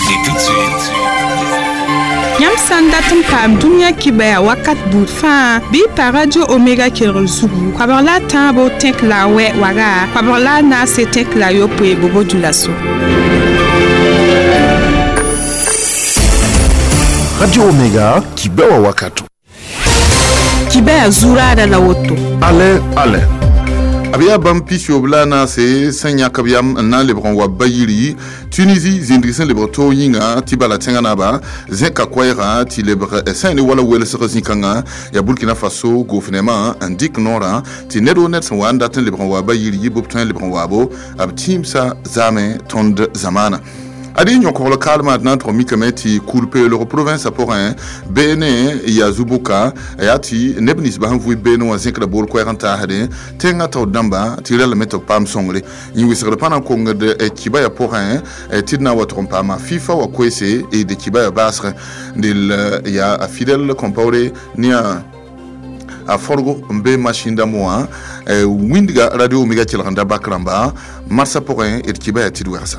Et tout de suite... Yam sandatum pam dunya kibaya wakat bout fa bi radio Omega Kero Zugu kwabarla tambo tek la we waga kwabarla na se tek la yo pe bobo dulaso Radio Omega kibewa wakatu kibaya zura da la woto ale Abia Bampi Shoblana se Sanya Kabiam na lebron wa Bayiri Tunisie zindrisen lebroto yinga tibala tenganaba Zenka Kwaira ti lebre Sani wala wele serezinkanga ya Burkina Faso gouvernement indique nora ti nedo net wanda ten lebron wa Bayiri bobten lebron wabo ab timsa zame tond zamana Adi nyoko le kalma notre mikameti kulpe le province aporin bene ya zubuka yati nebnis ba hanvu beno wa zinkra bol ko ranta hade tenga taw damba ti rel meto pam songre ni wisre pana konga de kibaya porin tidna wa trompa ma FIFA wa kwese et de kibaya basre dil ya fidèle comporé ni a forgo mbe machine d'amour windiga radio Omega Kilranda bakramba marsa porin et kibaya tidwersa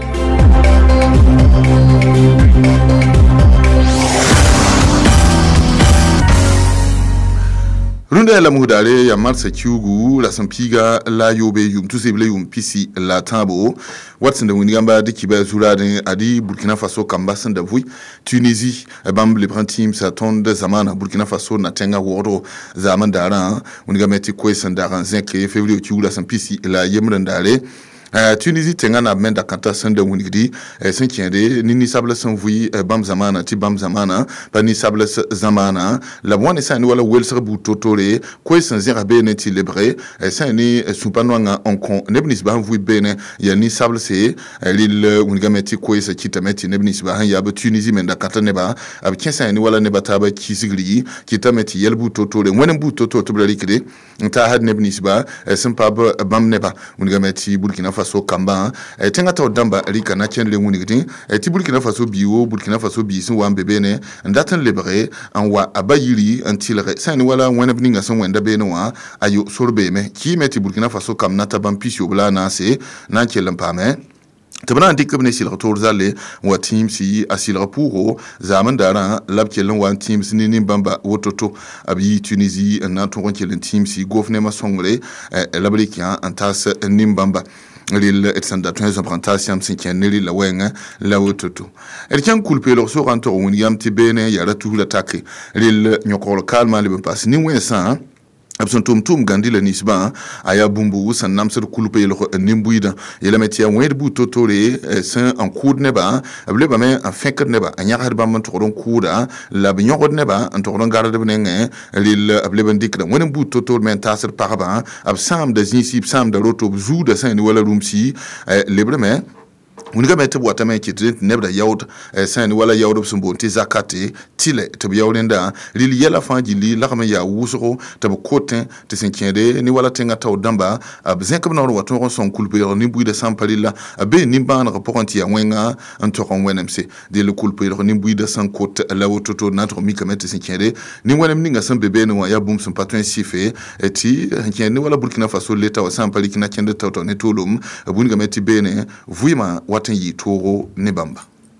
Runda la muhdale ya marsa kiugu la sampiga la yobe yum tusible yum pisi la tabo watsin da winigamba dikiba zuradin adi Burkina Faso kambasan da vui Tunisie bam le prantim sa tonde zamana Burkina Faso na tenga wodo zaman dara winigameti kwesan dara zenke février kiugu la sampisi la yemrandale Tunisie tengana menda kanta sende winigdi senkiende nini sable sanvui bam zamana ti bam zamana pa ni sable zamana la bwane sa ni wala welser butotore ko sanzira bene ti lebre sa ni supanwanga onkon nebnis ba vui bene ya ni sable se lil winigameti ko sa kitameti nebnis ba ya ba Tunisie menda kanta neba ab kensa ni wala neba taba kisigri kitameti yel butotore wenen butoto to blarikde ta had nebnis ba simpa bam neba winigameti Burkina Faso kamba tenga taw damba rika na chen le ngunigdi ti Burkina Faso biwo Burkina Faso bi sun wan bebene ndatan lebre an wa abayiri antilre sani wala wana bninga son wenda bene wa ayo sorbe me ki meti Burkina Faso kam nata ban pisio bla na se na chelam pame tabana dikabne sil retour zale wa team si asil rapuro zaman dara labkelen wa team ni bamba wototo abi Tunisie na to ronkelen team si gouvernement songre labrikian antas nimbamba lil etsanda twenzo prantasiam sinkeneli la wenga la wototo elkan kulpe lo so ranto woniam tibene ya ratu la take lil nyokol kalma le pas ni wensa absontum tum gandila nisba aya bumbu san namser kulpe lo nimbuida yela metia wed bu totore san en coud neba able ba me en fekr neba anya har ba man toron kuda la binyod neba en toron garde benenge lil able bandik da wonen bu totor men tasir paraba absam da zinsi absam da roto zu da san wala rumsi lebre me uniga mete bwata me kitrent nebda yaud san wala yaud sumbonti zakati tile to yaudenda lili yela fanji li la ya wusoro to kotin te sinkende ni wala tenga taw damba abzen kam no wato son kulpe ni buida sampalila be ni ban rapporti ya wenga antoron wenemse de le kulpe ni buida san cote la wototo natro mi kamete sinkende ni wenem ninga san bebe no ya bum son patron sife eti ni wala Burkina Faso leta wa sampali kina kende taw to ne tolum buniga meti bene vuima watan yi toro ne bamba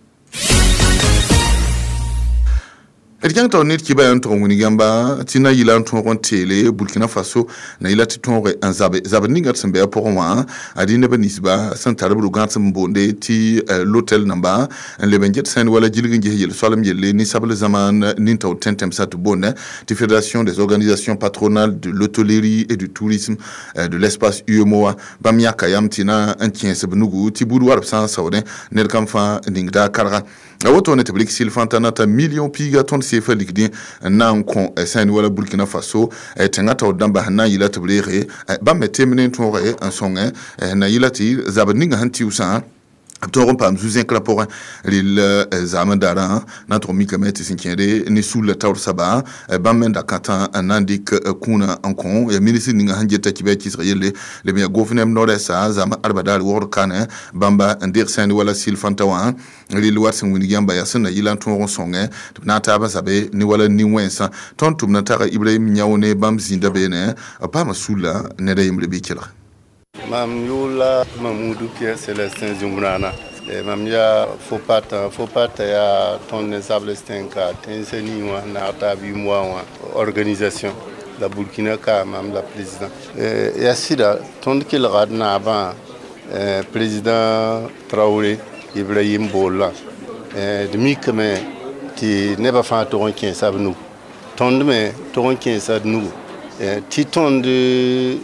Elkan taw net kiba yon ton winigamba tina yilan ton tele Burkina Faso na ilati ton re anzabe ninga tsembe pour moi adi ne banisba santar bu gantse mbonde ti l'hôtel namba le benjet sen wala jilgi ngi yel solam yelle ni sabal zaman ni taw tentem sat bonne ti fédération des organisations patronales de l'hôtellerie et du tourisme de l'espace UEMOA bamia kayam tina antien sebnugu ti budu warab san sawde nel kam fa ningda karra awoto ne tablik sil fantanata million piga ton sefa ligdi nan kon sen wala Burkina Faso tengata odamba na yila tablere ba metemene ton re en songe na yilati zabninga hanti usa Abtoron pam zuzen klapora lil zaman dara natro mikamete sinkende ni sul tawr saba bamenda kata anandik kuna ankon ya ministre ninga hanjeta kibe kisrayele le bien gouvernement nordesa zama arbadal wor kana bamba ndir sen wala sil fantawa lil warsin winigamba ya sana yilan ton songe na taba sabe ni wala ni wensa ton tum na tara Ibrahim nyawne bam zinda bene pa masula ne da yimle bi kila Mam Youla Mamoudou Pierre Célestin Zumbrana mamia Fopat ya ton Sablestinka tenseni wa na tabi moi organisation la Burkina ka mam la président ya sida ton kil radna avant président Traoré Ibrahim Bolla demi comme ti neba fa to kin sabnu ton me to kin sabnu ti ton de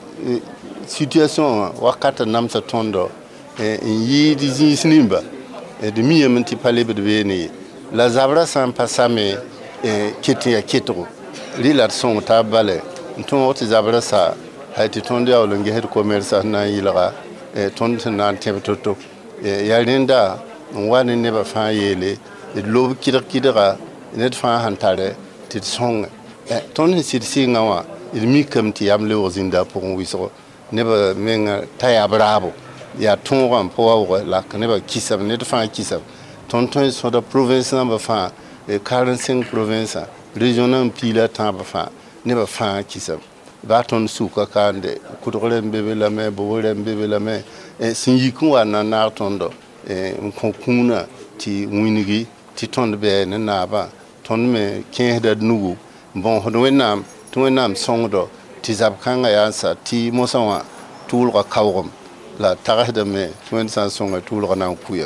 situation wakata namsa tondo yi di sinimba de mi yementi palebe de beni la zabra san pasame kiti ya kitro li la son tabale ton oti zabra sa haiti ton dia olonge head commerce na yilra ton na tebtoto ya rinda wani ne ba fa yele lob kidira net fa hantare tit song ton sirsi ngawa mi kam ti amle ozinda pour wiso ne ba menga taya bravo ya tongan po la kaneba kisab ne fa kisab tonton so da province na ba fa 45 province regional pila ta ba fa ne ba fa kisab ba ton suka kande kudore mbebe la me bore mbebe la me sinyiku wana na tondo nkokuna ti winigi ti ton be ne na ba ton me ken da nugu bon hodwenam tuenam songdo ti zabkanga ya sa ti mosawa tulqa kawgum la tarahda me tuen sansonga tulqa na kuya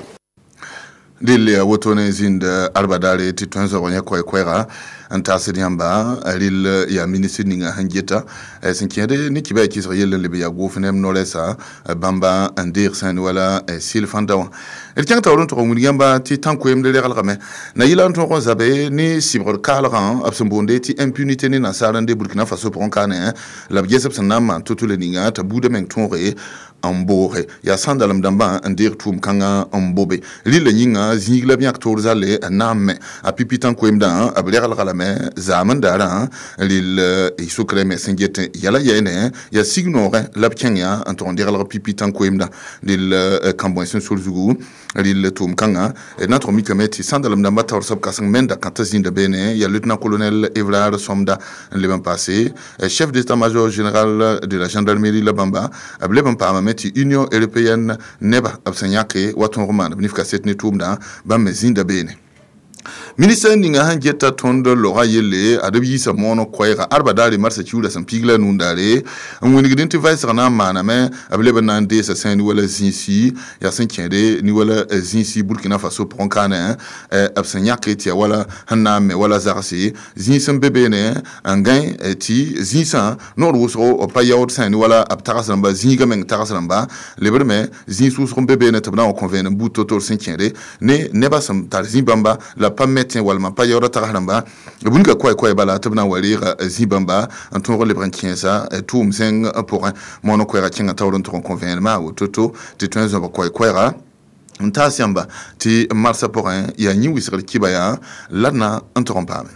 dille wotone zinda arbadare ti twenzo wonya kwera anta sidiamba alil ya ministre ninga hanjeta sinkede ni kiba ki israel le ya gofnem nolesa bamba andir san wala sil fandaw el tiang tawron to nguliyamba ti tankoyem de legal game na yilan to ko zabe ni sibrol kalran absumbonde ti impunité ni na sarande Burkina Faso pour kane la biesep sanama tutule ninga tabude men tonre ambore ya sandalam damba andir tum kanga ambobe lile nyinga zingla bien acteur zale namme a pipitan koemda ablegal galame zaman dara lil isukreme singete yala yene ya signore lapkenya antondir la pipitan koemda lil kambonsen sulzugu lil tum kanga notre mikameti sandalam damba torsop kasang menda kantazin de bene ya lieutenant colonel Evlar Somda le ban passé chef d'état-major général de la gendarmerie la bamba ablebam pa ti Union européenne neba absanyake waton roman bnifka setne tumda ba mezinda bene ministre ninga hanjeta tondo lora yele adabi sa mono koyra arbadari marsa chiula san pigla nundare ngoni gidenti vice na mana me ableba nande sa sen wala zinsi ya san kende ni wala zinsi Burkina Faso pronkana absanyake ti wala haname wala zarsi zinsan bebene angan ti zinsan nor wosro o payawt san wala abtarasamba zinga men tarasamba leberme zinsu so bebene tabna o convene butotor san kende ne neba sam tarzibamba la pas mettre walma pas yora taramba bunga quoi bala tabna walira zibamba anton le branquien ça tout mseng pour mono quoi tinga tawron ton convenement au toto te tens quoi ra ntasiamba ti marsa pour ya ni wisr kibaya lana interrompame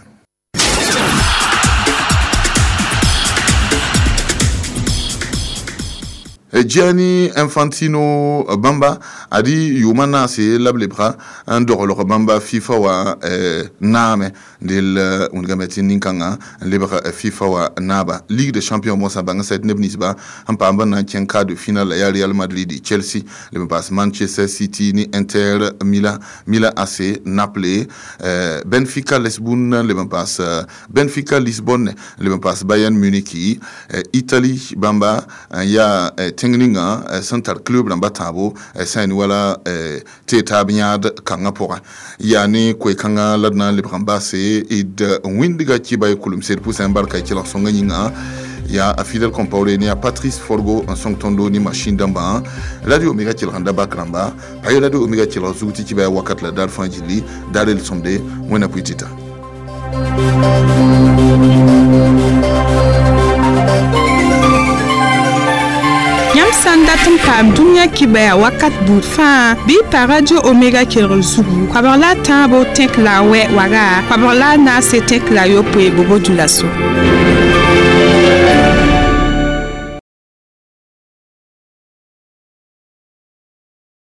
Gianni Infantino Bamba a dit Yumana c'est l'ablebra un dorolo Bamba FIFA wa name del ungameti ninkanga lebra FIFA wa naba Ligue des Champions Mosa banga set nebnisba ampamba na quart de finale ya Real Madrid Chelsea le passe Manchester City ni Inter Milan AC Naples Benfica Lisbonne le passe Benfica Lisbonne le passe Bayern Munich Italie Bamba ya Tengninga Central Club namba tabo sain wala teta binyad kanga pora yani ko kanga ladna le brambase id windiga kiba kulum ser pour embarquer ki la songa nyinga ya a fidèle comparé ni a Patrice Forgo en son tondo ni machine d'amba radio omega ki randa bakramba payo radio omega ki la zuti kiba wakat la dal fanjili dalel somde wona puitita Sandatum pam dunya kibaya wakat budfa bi radio omega kiro zugu kwabala tabo tek la we waga kwabala na se tek la yo pwe bobo dulaso